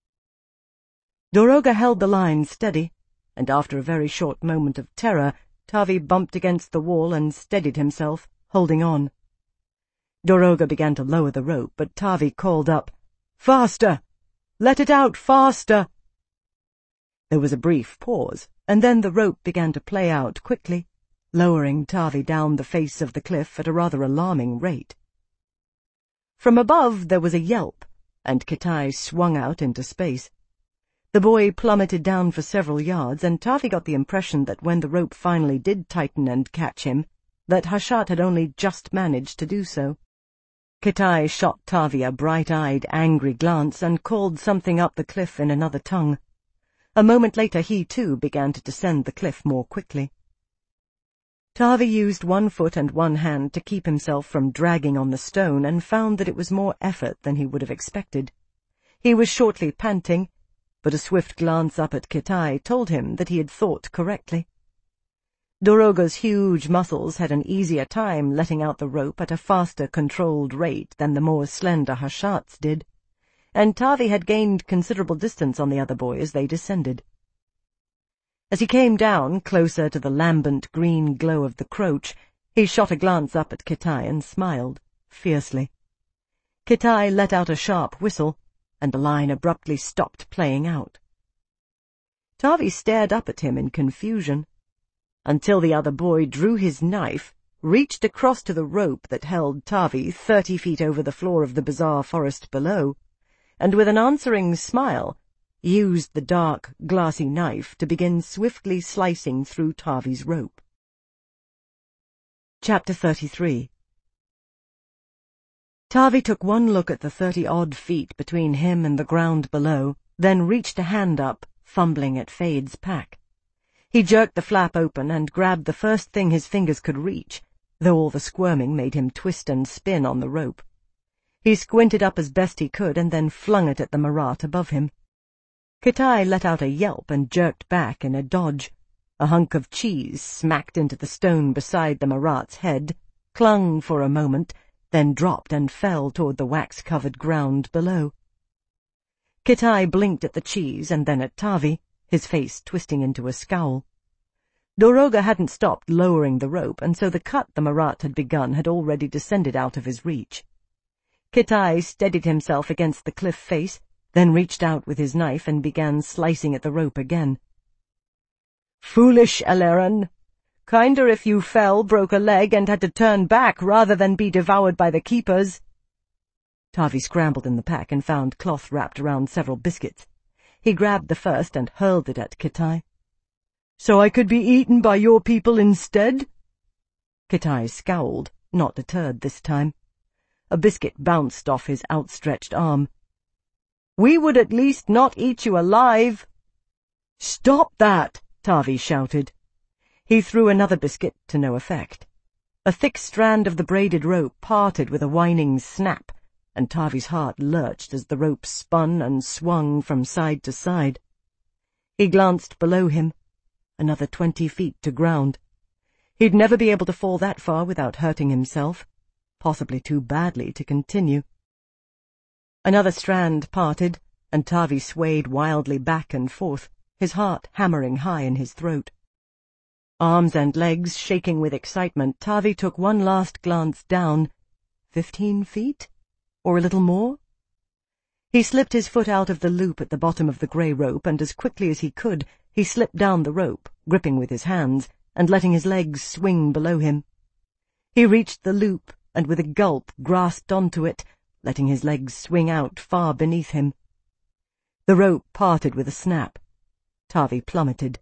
Doroga held the line steady, and after a very short moment of terror, Tavi bumped against the wall and steadied himself, holding on. Doroga began to lower the rope, but Tavi called up, "Faster! Let it out faster!" There was a brief pause, and then the rope began to play out quickly, lowering Tavi down the face of the cliff at a rather alarming rate. From above there was a yelp, and Kitai swung out into space. The boy plummeted down for several yards, and Tavi got the impression that when the rope finally did tighten and catch him, that Hashat had only just managed to do so. Kitai shot Tavi a bright-eyed, angry glance and called something up the cliff in another tongue. A moment later he, too, began to descend the cliff more quickly. Tavi used one foot and one hand to keep himself from dragging on the stone and found that it was more effort than he would have expected. He was shortly panting, but a swift glance up at Kitai told him that he had thought correctly. Doroga's huge muscles had an easier time letting out the rope at a faster controlled rate than the more slender Hashat's did, and Tavi had gained considerable distance on the other boy as they descended. As he came down, closer to the lambent green glow of the Croach, he shot a glance up at Kitai and smiled, fiercely. Kitai let out a sharp whistle, and the line abruptly stopped playing out. Tavi stared up at him in confusion, until the other boy drew his knife, reached across to the rope that held Tavi 30 feet over the floor of the bizarre forest below, and with an answering smile, used the dark, glassy knife to begin swiftly slicing through Tavi's rope. Chapter 33 Tavi took one look at the 30-odd feet between him and the ground below, then reached a hand up, fumbling at Fade's pack. He jerked the flap open and grabbed the first thing his fingers could reach, though all the squirming made him twist and spin on the rope. He squinted up as best he could and then flung it at the Marat above him. Kitai let out a yelp and jerked back in a dodge. A hunk of cheese smacked into the stone beside the Marat's head, clung for a moment, then dropped and fell toward the wax-covered ground below. Kitai blinked at the cheese and then at Tavi, his face twisting into a scowl. Doroga hadn't stopped lowering the rope, and so the cut the Marat had begun had already descended out of his reach. Kitai steadied himself against the cliff face, then reached out with his knife and began slicing at the rope again. "Foolish, Eleron! Kinder if you fell, broke a leg, and had to turn back rather than be devoured by the keepers." Tavi scrambled in the pack and found cloth wrapped around several biscuits. He grabbed the first and hurled it at Kitai. "So I could be eaten by your people instead?" Kitai scowled, not deterred this time. A biscuit bounced off his outstretched arm. "We would at least not eat you alive." "Stop that!" Tavi shouted. He threw another biscuit to no effect. A thick strand of the braided rope parted with a whining snap, and Tavi's heart lurched as the rope spun and swung from side to side. He glanced below him. Another 20 feet to ground. He'd never be able to fall that far without hurting himself, possibly too badly to continue. Another strand parted, and Tavi swayed wildly back and forth, his heart hammering high in his throat. Arms and legs shaking with excitement, Tavi took one last glance down. 15 feet? Or a little more? He slipped his foot out of the loop at the bottom of the grey rope, and as quickly as he could, he slipped down the rope, gripping with his hands, and letting his legs swing below him. He reached the loop, and with a gulp grasped onto it, letting his legs swing out far beneath him. The rope parted with a snap. Tavi plummeted.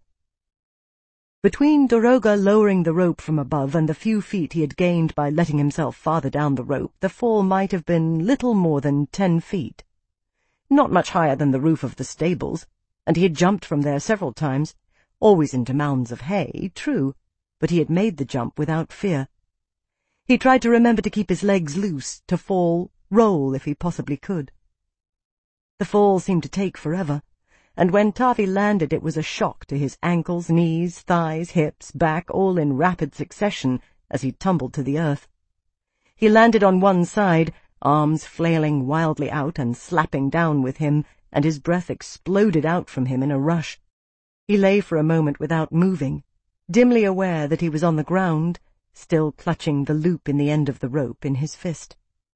Between Doroga lowering the rope from above and the few feet he had gained by letting himself farther down the rope, the fall might have been little more than 10 feet. Not much higher than the roof of the stables, and he had jumped from there several times, always into mounds of hay, true, but he had made the jump without fear. He tried to remember to keep his legs loose, to fall, roll if he possibly could. The fall seemed to take forever, and when Tavi landed it was a shock to his ankles, knees, thighs, hips, back, all in rapid succession as he tumbled to the earth. He landed on one side, arms flailing wildly out and slapping down with him, and his breath exploded out from him in a rush. He lay for a moment without moving, dimly aware that he was on the ground, still clutching the loop in the end of the rope in his fist.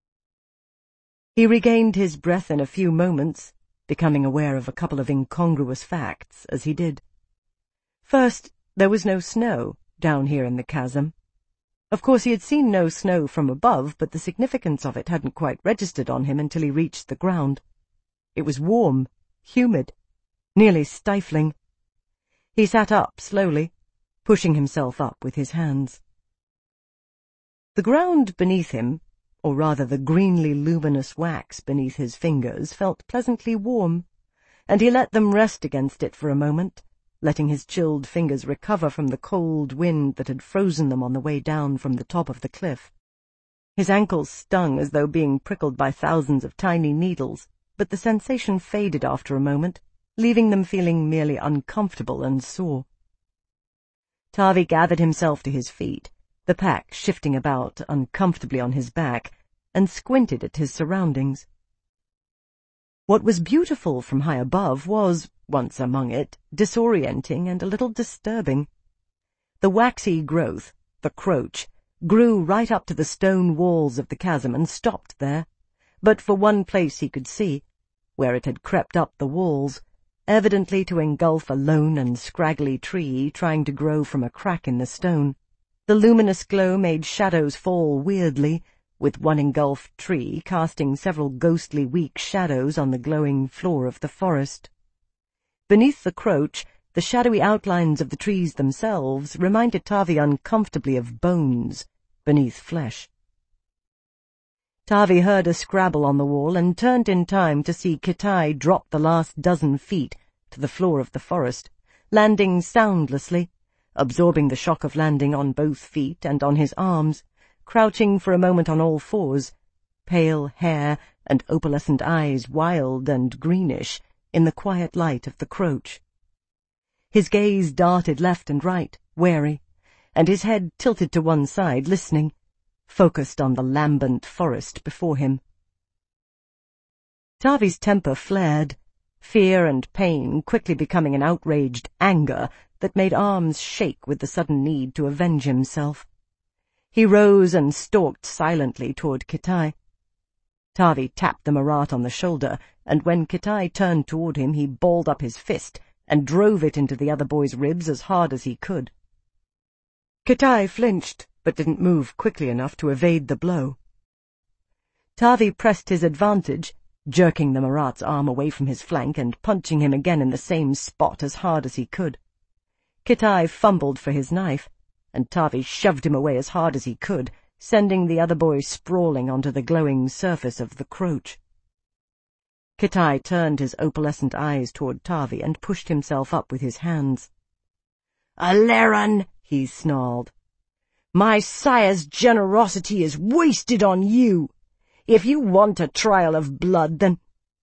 He regained his breath in a few moments, becoming aware of a couple of incongruous facts as he did. First, there was no snow down here in the chasm. Of course, he had seen no snow from above, but the significance of it hadn't quite registered on him until he reached the ground. It was warm, humid, nearly stifling. He sat up slowly, pushing himself up with his hands. The ground beneath him, or rather the greenly luminous wax beneath his fingers, felt pleasantly warm, and he let them rest against it for a moment, letting his chilled fingers recover from the cold wind that had frozen them on the way down from the top of the cliff. His ankles stung as though being prickled by thousands of tiny needles, but the sensation faded after a moment, leaving them feeling merely uncomfortable and sore. Tavi gathered himself to his feet, the pack shifting about uncomfortably on his back, and squinted at his surroundings. What was beautiful from high above was, once among it, disorienting and a little disturbing. The waxy growth, the croach, grew right up to the stone walls of the chasm and stopped there, but for one place he could see, where it had crept up the walls, evidently to engulf a lone and scraggly tree trying to grow from a crack in the stone. The luminous glow made shadows fall weirdly, with one engulfed tree casting several ghostly weak shadows on the glowing floor of the forest. Beneath the croach, the shadowy outlines of the trees themselves reminded Tavi uncomfortably of bones beneath flesh. Tavi heard a scrabble on the wall and turned in time to see Kitai drop the last dozen feet to the floor of the forest, landing soundlessly, absorbing the shock of landing on both feet and on his arms, crouching for a moment on all fours, pale hair and opalescent eyes wild and greenish in the quiet light of the Croach. His gaze darted left and right, wary, and his head tilted to one side, listening, focused on the lambent forest before him. Tavi's temper flared, fear and pain quickly becoming an outraged anger that made arms shake with the sudden need to avenge himself. He rose and stalked silently toward Kitai. Tavi tapped the Marat on the shoulder, and when Kitai turned toward him he balled up his fist and drove it into the other boy's ribs as hard as he could. Kitai flinched, but didn't move quickly enough to evade the blow. Tavi pressed his advantage, jerking the Marat's arm away from his flank and punching him again in the same spot as hard as he could. Kitai fumbled for his knife, and Tavi shoved him away as hard as he could, sending the other boy sprawling onto the glowing surface of the Croach. Kitai turned his opalescent eyes toward Tavi and pushed himself up with his hands. "Aleran," he snarled. "My sire's generosity is wasted on you. If you want a trial of blood, then—"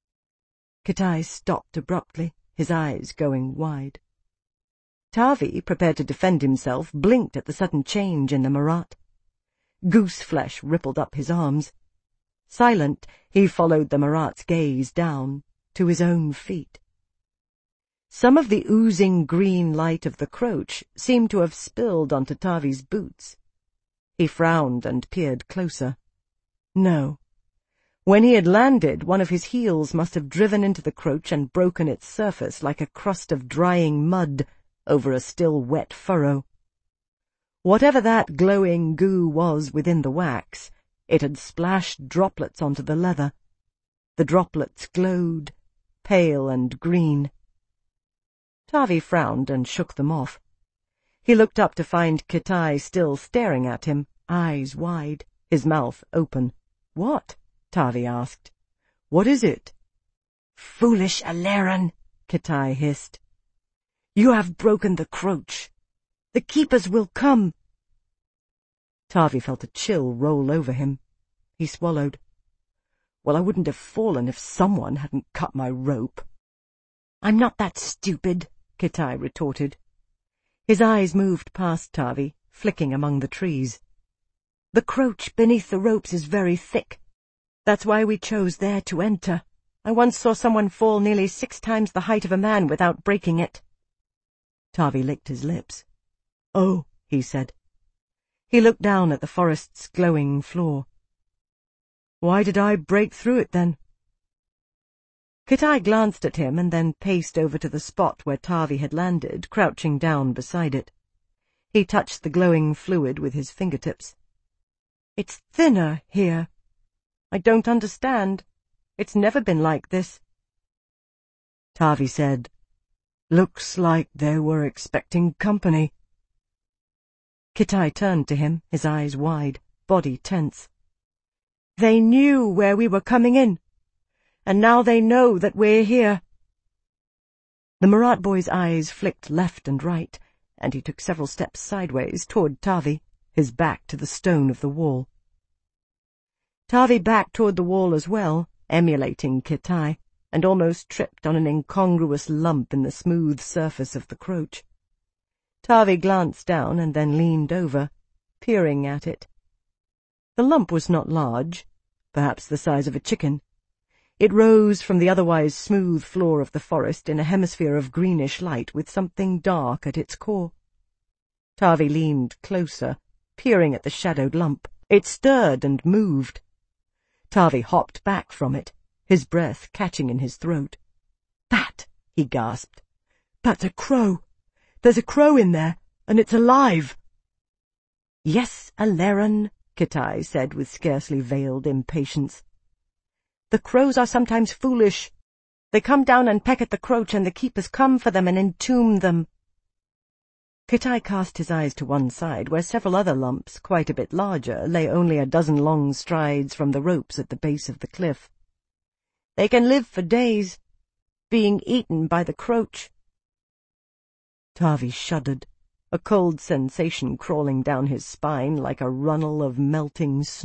Kitai stopped abruptly, his eyes going wide. Tavi, prepared to defend himself, blinked at the sudden change in the Marat. Goose-flesh rippled up his arms. Silent, he followed the Marat's gaze down, to his own feet. Some of the oozing green light of the Croach seemed to have spilled onto Tavi's boots. He frowned and peered closer. No. When he had landed, one of his heels must have driven into the Croach and broken its surface like a crust of drying mud over a still wet furrow. Whatever that glowing goo was within the wax, it had splashed droplets onto the leather. The droplets glowed, pale and green. Tavi frowned and shook them off. He looked up to find Kitai still staring at him, eyes wide, his mouth open. "What?" Tavi asked. "What is it?" "Foolish Aleran," Kitai hissed. "You have broken the Croach. The keepers will come." Tavi felt a chill roll over him. He swallowed. "Well, I wouldn't have fallen if someone hadn't cut my rope." "I'm not that stupid," Kitai retorted. His eyes moved past Tavi, flicking among the trees. "The Croach beneath the ropes is very thick. That's why we chose there to enter. I once saw someone fall nearly 6 times the height of a man without breaking it." Tavi licked his lips. "Oh," he said. He looked down at the forest's glowing floor. "Why did I break through it, then?" Kitai glanced at him and then paced over to the spot where Tavi had landed, crouching down beside it. He touched the glowing fluid with his fingertips. "It's thinner here. I don't understand. It's never been like this." Tavi said, "Looks like they were expecting company." Kitai turned to him, his eyes wide, body tense. "They knew where we were coming in, and now they know that we're here." The Marat boy's eyes flicked left and right, and he took several steps sideways toward Tavi, his back to the stone of the wall. Tavi backed toward the wall as well, emulating Kitai, and almost tripped on an incongruous lump in the smooth surface of the Croach. Tavi glanced down and then leaned over, peering at it. The lump was not large, perhaps the size of a chicken. It rose from the otherwise smooth floor of the forest in a hemisphere of greenish light with something dark at its core. Tavi leaned closer, peering at the shadowed lump. It stirred and moved. Tavi hopped back from it, his breath catching in his throat. "That!" he gasped. "That's a crow! There's a crow in there, and it's alive!" "Yes, Aleran," Kitai said with scarcely veiled impatience. "The crows are sometimes foolish. They come down and peck at the Croach, and the keepers come for them and entomb them." Kitai cast his eyes to one side, where several other lumps, quite a bit larger, lay only a dozen long strides from the ropes at the base of the cliff. "They can live for days, being eaten by the Croach." Tavi shuddered, a cold sensation crawling down his spine like a runnel of melting snow.